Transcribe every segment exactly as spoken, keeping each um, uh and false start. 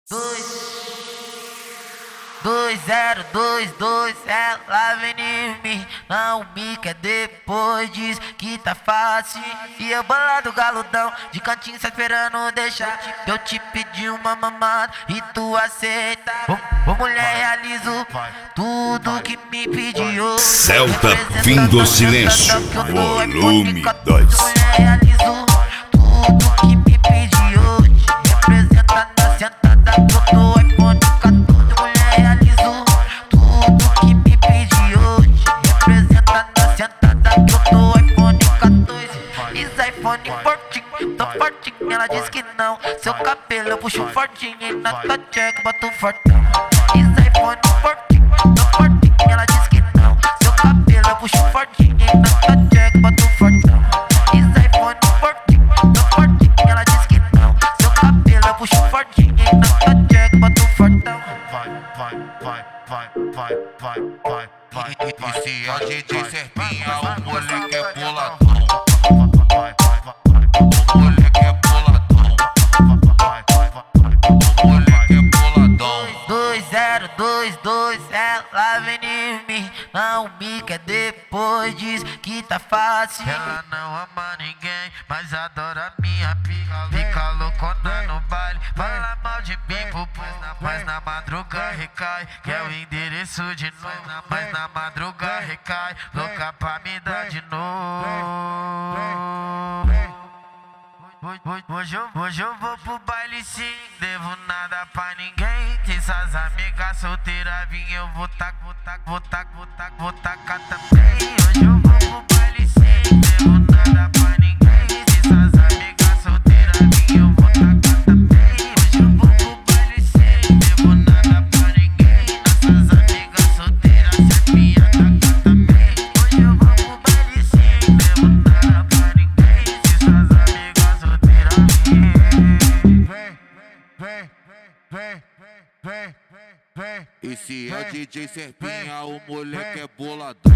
dois zero dois dois, ela vem em mim, não me quer depois, diz que tá fácil. E eu bolado galudão, de cantinho só esperando deixar. Eu te pedi uma mamada e tu aceita. Ô, ô mulher, realizo tudo que me pediu. Celta fim do silêncio, volume dois. Mulher, realizo tudo que me pediu. Representa na sentada, eu tô iPhone quatorze. Mulher, realizo tudo que me pediu. Representa na sentada, eu tô iPhone quatorze. Is iPhone fortinho, tô fortinho. Ela diz que não, seu cabelo eu puxo fortinho. E na tua check boto fortão. Is iPhone fortinho, tô fortinho. Ela diz que não, seu cabelo eu puxo fortinho. E na tua check boto fortão. Is iPhone fortinho, tô fortinho. Ela diz que não, seu cabelo eu puxo fortinho. E na tua check boto fortão. Vai, vai, vai, vai, vai, vai, vai, vai. E, e se a D J Serpinha, o moleque é boladão. Vai, vai, vai, o moleque é boladão. Vai, vai, vai, o moleque é boladão. dois zero dois dois, ela vem em mim, não me quer depois, diz que tá fácil. Ela não ama ninguém, mas adora minha pica. Fica loucona no baile, fala mal de mim pro povo, mas na madruga recai. Quer o endereço de novo, mas na madruga recai. Louca pra me dar de novo. Hoje eu, hoje eu vou pro baile sim, devo nada pra ninguém. Se essas amigas solteiras vir, eu vou tac, vou tac, vou tac, vou tac, vou tacar também. Hoje eu vou pro baile sim, devo nada pra ninguém. Se essas amigas solteiras vir, eu vou tacar também. Hoje eu vou pro baile sim, devo nada pra ninguém. Nossas amigas solteiras, se a minha tacar também. Hoje eu vou pro baile sim, devo nada pra ninguém. Se essas amigas solteiras vem, vem, vem, vem. Esse é o D J Serpinha, o moleque é boladão.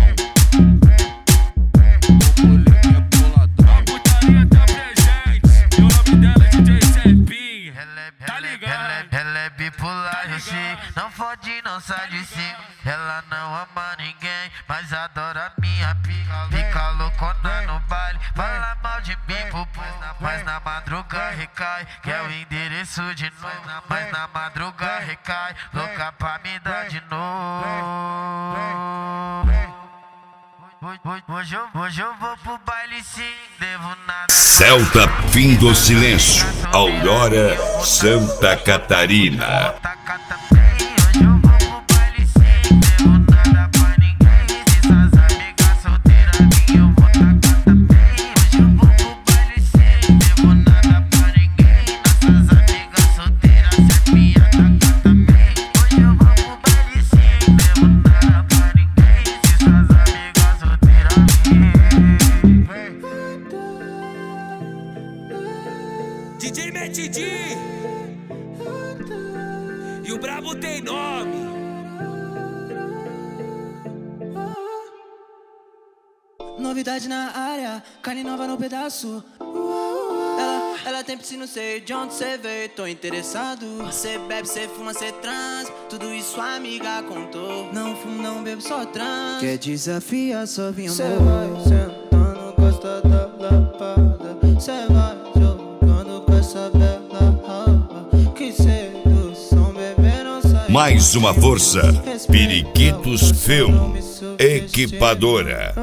O moleque é boladão. A putaria tá presente, e o nome dela é D J Serpinha. Tá ligado? Ela é bipolar, eu sei. Não fode, não sai de cima. Ela não ama ninguém, mas adora minha pica. Fica loucona no baile, fala mal de mim pro povo, mas na madruga recai. Quer o endereço de novo, mas na madruga recai. Louca pra me dar de novo. Hoje eu, hoje eu vou pro baile sim, devo nada. Celta fim do silêncio, Aurora, Santa Catarina. Hoje eu vou pro baile sim, devo nada pra ninguém. Se essas amigas solteiras vir, eu vou tacar também. Hoje eu vou pro baile sim, devo nada pra ninguém. Nossas amigas solteiras, se a minha tacar também. Hoje eu vou pro baile sim, devo nada pra ninguém. Se essas amigas solteiras vir. D J Matt D e o brabo tem nome. Novidade na área, carne nova no pedaço. Ela, ela tem piscina, não sei de onde cê veio, tô interessado. Cê bebe, cê fuma, cê trans, tudo isso a amiga contou. Não fumo, não bebo, só trans. Quer desafiar, só vim amor. Cê vai sentando, gosta da lapada. Cê vai jogando com essa bela raba. Que sedução, bebê, não sai. Mais uma força, Periquitos Film, Equipadora.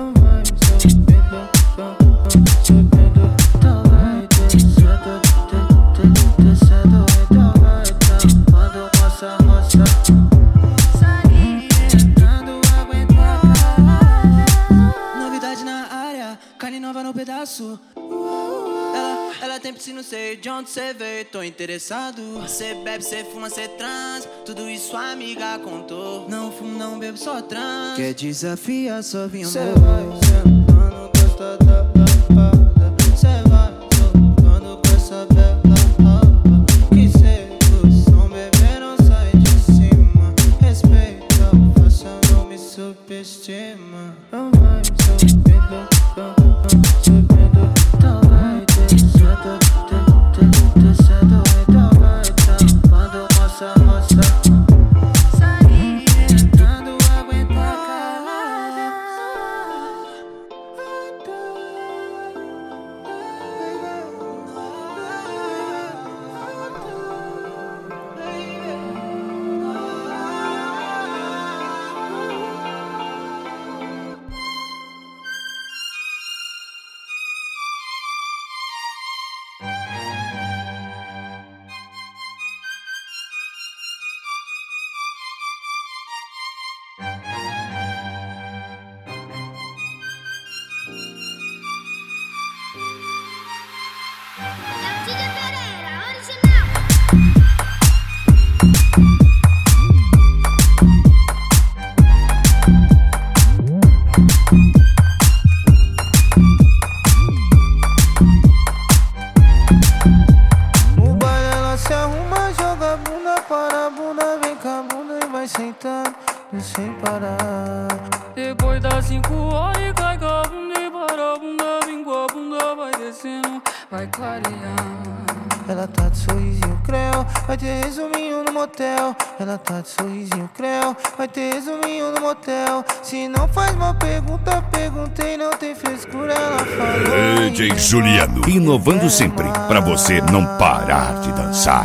Novidade na área, carne nova no pedaço. Ela, ela tem piscina, não sei de onde cê veio, tô interessado. Cê bebe, cê fuma, cê trans, tudo isso a amiga contou. Não fumo, não bebo, só trans. Quer desafiar, só vim amor. Cê vai sentando, gosta da lapada. Cê vai jogando com essa bela raba. Que sedução, bebê, não sai de cima. Respeita, faça, não me subestima. Não vai subindo, subindo, então vai descendo, descendo, então vai tampando nossa No baile ela se arruma, joga a bunda para a bunda, vem com a bunda e vai sentando sem parar. Depois das cinco horas cai com a bunda e para a bunda, vem com a bunda, vai descendo, vai clarear. Ela tá de sorrisinho creu, vai ter resuminho no motel. Ela tá de sorrisinho creu, vai ter resuminho no motel. Se não faz uma pergunta, perguntei, não tem frescura, ela falou. D J Juliano, inovando sempre, pra você não parar de dançar.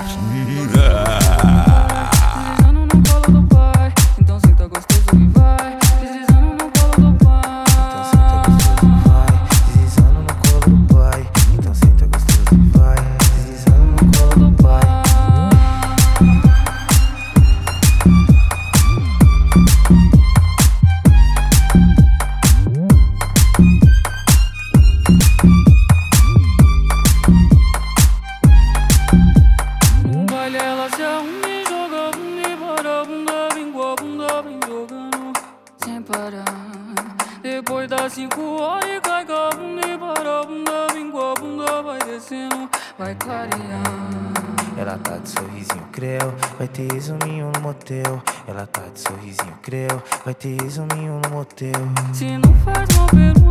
Deslizando no colo do pai, então senta gostoso e vai. Deslizando no colo do pai, deslizando no colo do pai, então senta gostoso e vai. Deslizando no colo do pai. no baile ela se arruma e joga a bunda e para a bunda, vem com a bunda, vem jogando sem parar. Depois das cinco horas cai com a bunda e para a bunda, vem com a bunda, vai descendo, vai clarear. Ela tá de sorrisinho creu, vai ter resuminho no motel. Ela tá de sorrisinho creu, vai ter resuminho no motel. Se não faz uma pergunta,